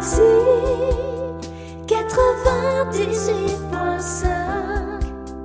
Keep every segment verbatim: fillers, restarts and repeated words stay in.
Galaxy quatre-vingt-dix-huit point cinq.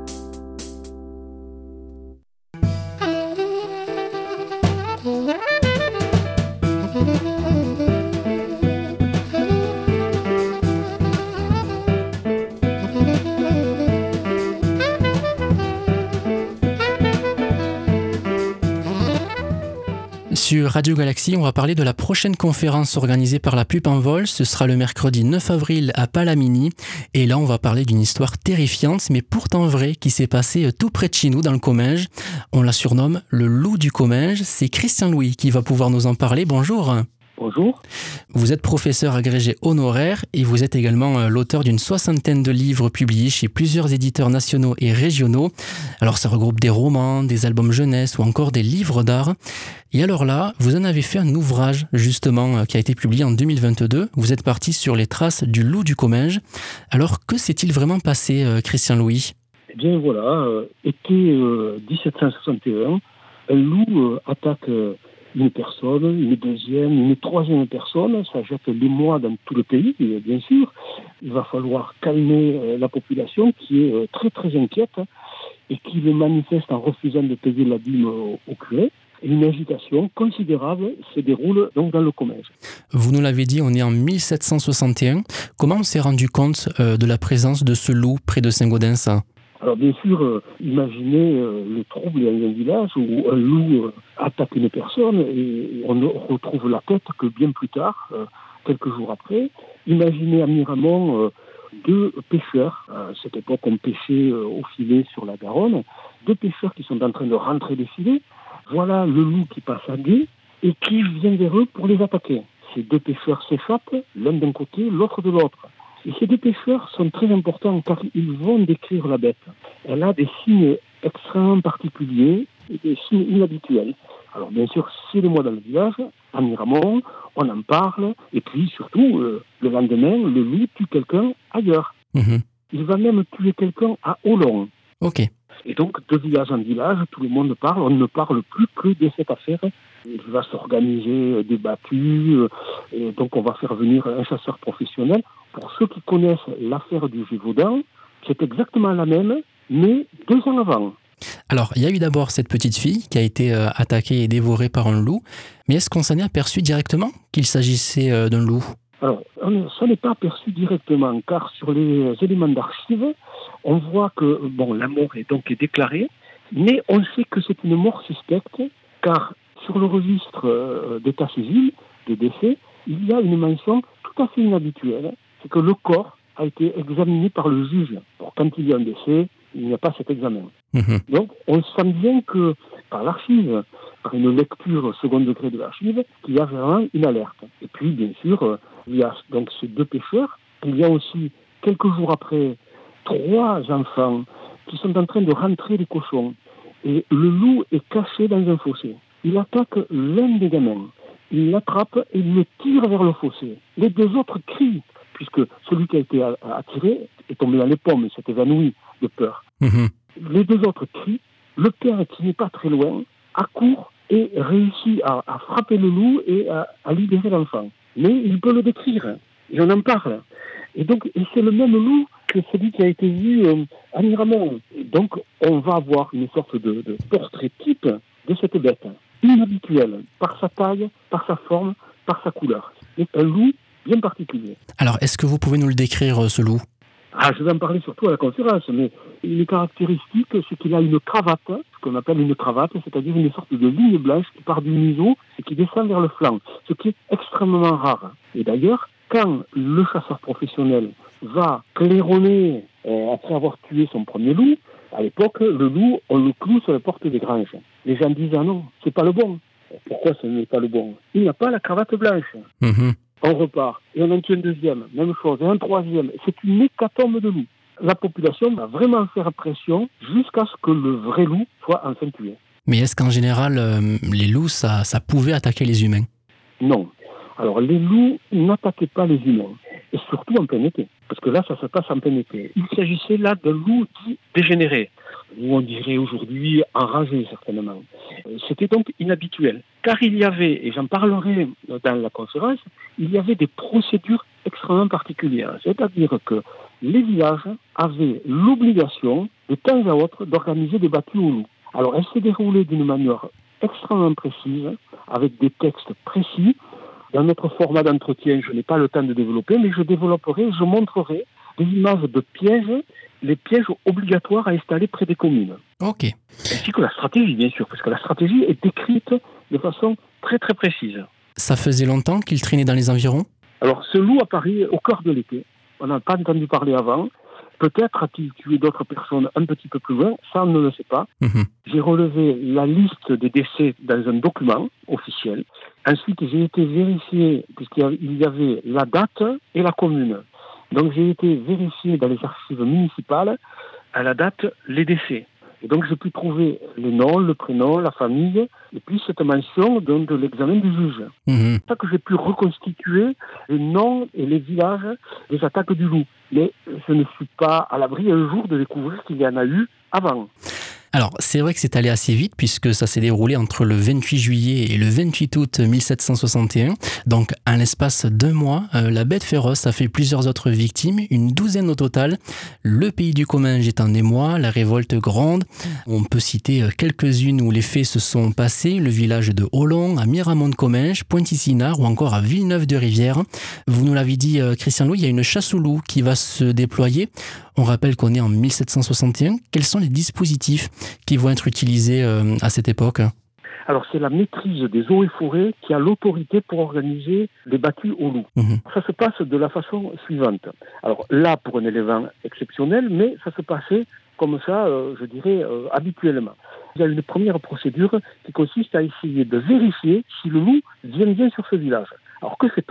Sur Radio Galaxy, on va parler de la prochaine conférence organisée par la Pup en Vol. Ce sera le mercredi neuf avril à Palamini. Et là, on va parler d'une histoire terrifiante, mais pourtant vraie, qui s'est passée tout près de chez nous, dans le Comminges. On la surnomme le loup du Comminges. C'est Christian Louis qui va pouvoir nous en parler. Bonjour. Bonjour. Vous êtes professeur agrégé honoraire et vous êtes également l'auteur d'une soixantaine de livres publiés chez plusieurs éditeurs nationaux et régionaux. Alors ça regroupe des romans, des albums jeunesse ou encore des livres d'art. Et alors là, vous en avez fait un ouvrage justement qui a été publié en deux mille vingt-deux. Vous êtes parti sur les traces du loup du Comminges. Alors que s'est-il vraiment passé, Christian Louis ? Eh bien voilà, euh, été euh, dix-sept cent soixante et un, un loup euh, attaque euh, une personne, une deuxième, une troisième personne, ça jette l'émoi dans tout le pays, bien sûr. Il va falloir calmer euh, la population qui est euh, très très inquiète et qui le manifeste en refusant de payer l'abîme au, au curé. Et une agitation considérable se déroule donc dans le Comminges. Vous nous l'avez dit, on est en mille sept cent soixante et un. Comment on s'est rendu compte euh, de la présence de ce loup près de Saint-Gaudens ? Alors bien sûr, euh, imaginez euh, le trouble dans un village où un loup euh, attaque une personne et on ne retrouve la tête que bien plus tard, euh, quelques jours après. Imaginez à Miramont euh, deux pêcheurs, à cette époque on pêchait euh, au filet sur la Garonne, deux pêcheurs qui sont en train de rentrer des filets. Voilà le loup qui passe à gué et qui vient vers eux pour les attaquer. Ces deux pêcheurs s'échappent, l'un d'un côté, l'autre de l'autre. Et ces deux pêcheurs sont très importants car ils vont décrire la bête. Elle a des signes extrêmement particuliers et des signes inhabituels. Alors bien sûr, c'est le mois dans le village, à Miramont, on en parle, et puis surtout, euh, le lendemain, le loup tue quelqu'un ailleurs. Mmh. Il va même tuer quelqu'un à Olon. Ok. Et donc, de village en village, tout le monde parle, on ne parle plus que de cette affaire. Il va s'organiser des battues, et donc on va faire venir un chasseur professionnel. Pour ceux qui connaissent l'affaire du Gévaudan, c'est exactement la même, mais deux ans avant. Alors, il y a eu d'abord cette petite fille qui a été euh, attaquée et dévorée par un loup, mais est-ce qu'on s'en est aperçu directement qu'il s'agissait euh, d'un loup ? Alors, ça n'est pas aperçu directement, car sur les éléments d'archives, on voit que bon, la mort est donc déclarée, mais on sait que c'est une mort suspecte, car sur le registre euh, d'état civil, de décès, il y a une mention tout à fait inhabituelle, c'est que le corps a été examiné par le juge. Pour quand il y a un décès, il n'y a pas cet examen. Mmh. Donc, on sent bien que, par l'archive, par une lecture second degré de l'archive, qu'il y a vraiment une alerte. Et puis, bien sûr, il y a donc ces deux pêcheurs. Il y a aussi, quelques jours après, trois enfants qui sont en train de rentrer les cochons. Et le loup est caché dans un fossé. Il attaque l'un des gamins. Il l'attrape et il le tire vers le fossé. Les deux autres crient, puisque celui qui a été attiré est tombé dans les pommes et s'est évanoui de peur. Mmh. Les deux autres crient. Le père, qui n'est pas très loin, accourt et réussit à, à frapper le loup et à, à libérer l'enfant. Mais il peut le décrire, et on en parle. Et donc, et c'est le même loup que celui qui a été vu euh, à Miramont. Et donc, on va avoir une sorte de, de portrait type de cette bête, inhabituelle, par sa taille, par sa forme, par sa couleur. C'est un loup bien particulier. Alors, est-ce que vous pouvez nous le décrire, ce loup ? Ah, je vais en parler surtout à la conférence, mais une caractéristique, c'est qu'il a une cravate, ce qu'on appelle une cravate, c'est-à-dire une sorte de ligne blanche qui part du museau et qui descend vers le flanc, ce qui est extrêmement rare. Et d'ailleurs, quand le chasseur professionnel va claironner euh, après avoir tué son premier loup, à l'époque, le loup, on le cloue sur la porte des granges. Les gens disent « Ah non, c'est pas le bon ». Pourquoi ce n'est pas le bon ? Il n'a pas la cravate blanche. Mmh. On repart, et on en tue un deuxième, même chose, et un troisième. C'est une hécatombe de loups. La population va vraiment faire pression jusqu'à ce que le vrai loup soit enfin tué. Mais est-ce qu'en général, euh, les loups, ça, ça pouvait attaquer les humains ? Non. Alors, les loups n'attaquaient pas les humains, et surtout en plein été, parce que là, ça se passe en plein été. Il s'agissait là d'un loup dit dégénéré, ou on dirait aujourd'hui enragé, certainement. C'était donc inhabituel, car il y avait, et j'en parlerai dans la conférence, il y avait des procédures extrêmement particulière. C'est-à-dire que les villages avaient l'obligation, de temps à autre, d'organiser des battues au loup. Alors, elle s'est déroulée d'une manière extrêmement précise, avec des textes précis. Dans notre format d'entretien, je n'ai pas le temps de développer, mais je développerai, je montrerai des images de pièges, les pièges obligatoires à installer près des communes. Ok. Ainsi que la stratégie, bien sûr, parce que la stratégie est décrite de façon très très précise. Ça faisait longtemps qu'il traînait dans les environs ? Alors, ce loup apparaît au cœur de l'été. On n'a pas entendu parler avant. Peut-être a-t-il tué d'autres personnes un petit peu plus loin, ça on ne le sait pas. Mmh. J'ai relevé la liste des décès dans un document officiel. Ensuite, j'ai été vérifié, puisqu'il y avait la date et la commune. Donc j'ai été vérifié dans les archives municipales, à la date, les décès. Et donc j'ai pu trouver les noms, le prénom, la famille, et puis cette mention donc, de l'examen du juge. Mmh. C'est ça que j'ai pu reconstituer les noms et les villages des attaques du loup. Mais je ne suis pas à l'abri un jour de découvrir qu'il y en a eu avant. Alors, c'est vrai que c'est allé assez vite puisque ça s'est déroulé entre le vingt-huit juillet et le vingt-huit août mille sept cent soixante et un. Donc, en l'espace d'un mois, euh, la bête féroce a fait plusieurs autres victimes, une douzaine au total. Le pays du Comminges est en émoi, la révolte gronde. On peut citer quelques-unes où les faits se sont passés, le village de Hollon, à Miramont-de-Comminges, Pointe-Icinard ou encore à Villeneuve-de-Rivière. Vous nous l'avez dit, euh, Christian Loup, il y a une chasse au loup qui va se déployer. On rappelle qu'on est en mille sept cent soixante et un. Quels sont les dispositifs qui vont être utilisés euh, à cette époque ? Alors, c'est la maîtrise des eaux et forêts qui a l'autorité pour organiser les battues au loup. Mmh. Ça se passe de la façon suivante. Alors là, pour un élément exceptionnel, mais ça se passait comme ça, euh, je dirais, euh, habituellement. Il y a une première procédure qui consiste à essayer de vérifier si le loup vient bien sur ce village. Alors, que fait-on ?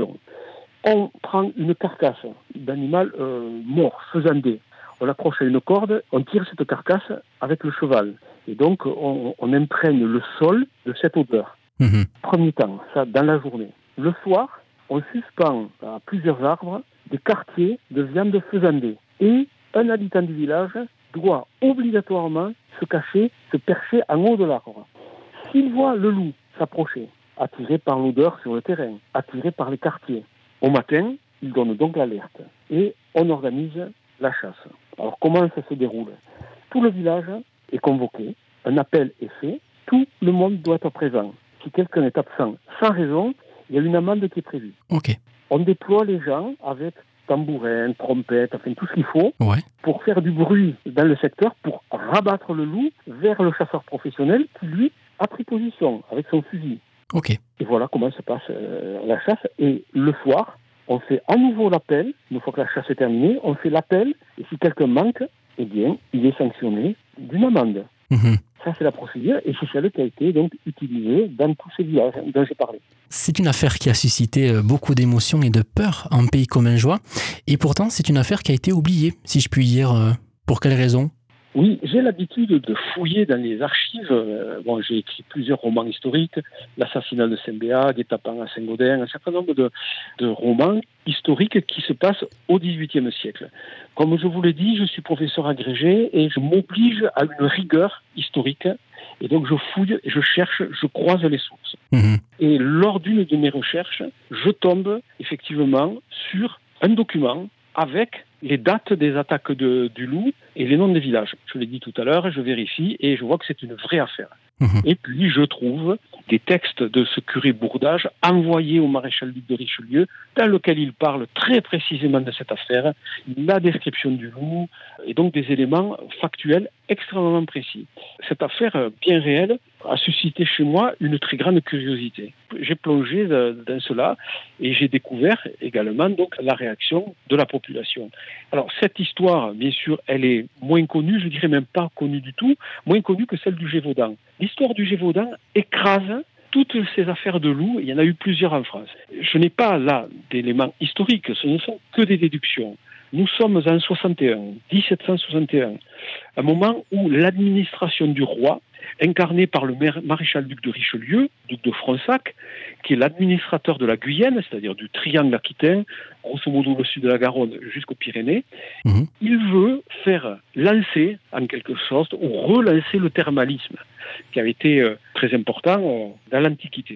On prend une carcasse d'animal euh, mort, faisandé. On l'accroche à une corde, on tire cette carcasse avec le cheval. Et donc, on, on imprègne le sol de cette odeur. Mmh. Premier temps, ça dans la journée. Le soir, on suspend à plusieurs arbres des quartiers de viande faisandée. Et un habitant du village doit obligatoirement se cacher, se percher en haut de l'arbre. S'il voit le loup s'approcher, attiré par l'odeur sur le terrain, attiré par les quartiers, au matin, il donne donc l'alerte. Et on organise la chasse. Alors, comment ça se déroule ? Tout le village est convoqué, un appel est fait, tout le monde doit être présent. Si quelqu'un est absent sans raison, il y a une amende qui est prévue. Okay. On déploie les gens avec tambourins, trompettes, enfin tout ce qu'il faut, ouais. pour faire du bruit dans le secteur, pour rabattre le loup vers le chasseur professionnel qui, lui, a pris position avec son fusil. Okay. Et voilà comment se passe euh, la chasse. Et le soir, on fait à nouveau l'appel, une fois que la chasse est terminée, on fait l'appel, et si quelqu'un manque, eh bien, il est sanctionné d'une amende. Mmh. Ça, c'est la procédure, et c'est celle qui a été donc utilisée dans tous ces villages dont j'ai parlé. C'est une affaire qui a suscité beaucoup d'émotions et de peur en pays commingeois, et pourtant, c'est une affaire qui a été oubliée, si je puis dire. Pour quelle raison ? Oui, j'ai l'habitude de fouiller dans les archives. Bon, j'ai écrit plusieurs romans historiques, L'assassinat de Saint-Béat, Guet-apens à Saint-Gaudens, un certain nombre de, de romans historiques qui se passent au dix-huitième siècle. Comme je vous l'ai dit, je suis professeur agrégé et je m'oblige à une rigueur historique. Et donc je fouille, je cherche, je croise les sources. Mmh. Et lors d'une de mes recherches, je tombe effectivement sur un document avec les dates des attaques de, du loup et les noms des villages. Je l'ai dit tout à l'heure, je vérifie et je vois que c'est une vraie affaire. Mmh. Et puis je trouve des textes de ce curé Bourdage envoyés au maréchal duc de Richelieu, dans lequel il parle très précisément de cette affaire, la description du loup, et donc des éléments factuels extrêmement précis. Cette affaire bien réelle a suscité chez moi une très grande curiosité. J'ai plongé dans cela et j'ai découvert également donc la réaction de la population. Alors cette histoire, bien sûr, elle est moins connue, je dirais même pas connue du tout, moins connue que celle du Gévaudan. L'histoire du Gévaudan écrase toutes ces affaires de loups, il y en a eu plusieurs en France. Je n'ai pas là d'éléments historiques, ce ne sont que des déductions. Nous sommes en soixante et un, dix-sept cent soixante et un, un moment où l'administration du roi, incarnée par le maréchal-duc de Richelieu, duc de Fronsac, qui est l'administrateur de la Guyenne, c'est-à-dire du triangle aquitain, grosso modo le sud de la Garonne jusqu'aux Pyrénées, mmh. il veut faire lancer, en quelque sorte, ou relancer le thermalisme, qui avait été euh, très important euh, dans l'Antiquité.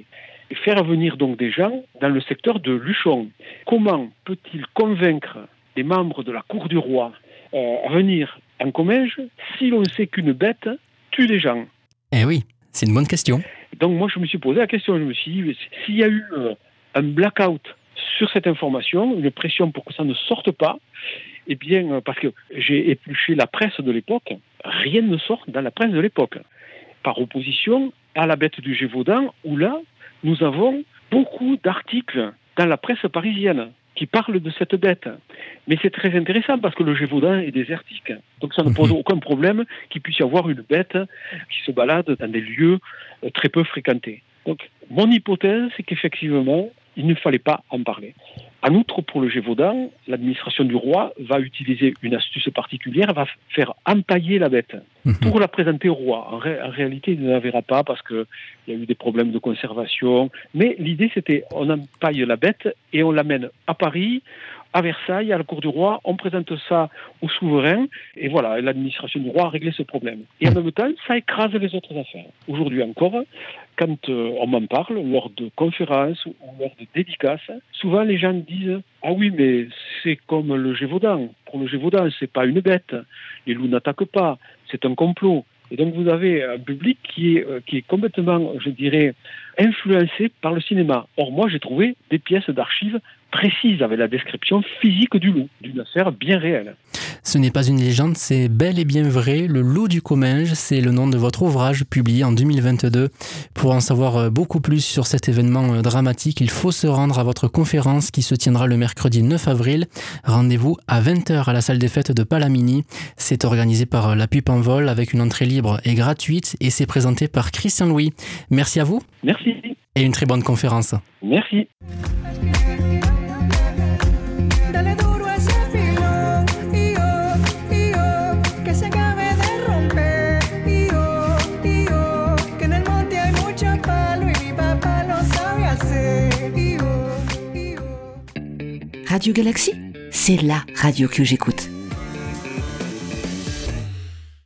faire venir donc des gens dans le secteur de Luchon. Comment peut-il convaincre des membres de la cour du roi euh, à venir en Comminges si l'on sait qu'une bête tue des gens? Eh oui, c'est une bonne question. Donc moi je me suis posé la question, je me suis dit, s'il y a eu euh, un blackout sur cette information, une pression pour que ça ne sorte pas, eh bien, euh, parce que j'ai épluché la presse de l'époque, rien ne sort dans la presse de l'époque. Par opposition à la bête du Gévaudan, où là, nous avons beaucoup d'articles dans la presse parisienne qui parlent de cette bête. Mais c'est très intéressant parce que le Gévaudan est désertique. Donc ça ne pose aucun problème qu'il puisse y avoir une bête qui se balade dans des lieux très peu fréquentés. Donc mon hypothèse, c'est qu'effectivement, il ne fallait pas en parler. En outre, pour le Gévaudan, l'administration du roi va utiliser une astuce particulière, elle va faire empailler la bête pour la présenter au roi. En, ré- en réalité, il ne la verra pas parce qu'il y a eu des problèmes de conservation. Mais l'idée, c'était on empaille la bête et on l'amène à Paris, à Versailles, à la cour du roi, on présente ça au souverain, et voilà, l'administration du roi a réglé ce problème. Et en même temps, ça écrase les autres affaires. Aujourd'hui encore, quand euh, on m'en parle, lors de conférences ou lors de dédicaces, souvent les gens disent « Ah oui, mais c'est comme le Gévaudan. Pour le Gévaudan, c'est pas une bête. Les loups n'attaquent pas. C'est un complot. » Et donc vous avez un public qui est, euh, qui est complètement, je dirais, influencé par le cinéma. Or moi, j'ai trouvé des pièces d'archives précises avec la description physique du loup, d'une affaire bien réelle. Ce n'est pas une légende, c'est bel et bien vrai. Le loup du Comminges, c'est le nom de votre ouvrage publié en deux mille vingt-deux. Pour en savoir beaucoup plus sur cet événement dramatique, il faut se rendre à votre conférence qui se tiendra le mercredi neuf avril. Rendez-vous à vingt heures à la salle des fêtes de Palamini. C'est organisé par La Pupe en Vol avec une entrée libre et gratuite et c'est présenté par Christian Louis. Merci à vous. Merci. Et une très bonne conférence. Merci. Radio Galaxy, c'est la radio que j'écoute.